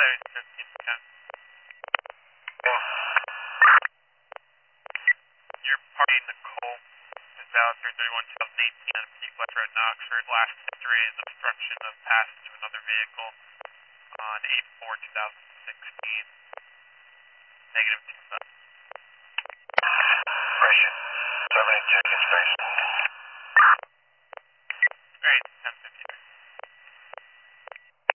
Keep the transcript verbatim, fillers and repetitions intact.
fifteen ten. You're partying Nicole is valid three thirty-one two thousand eighteen on Peak West Road in Oxford. Last history is obstruction of passage to another vehicle on eight four two thousand sixteen. Negative two seven. Pressure. seventy-two in space.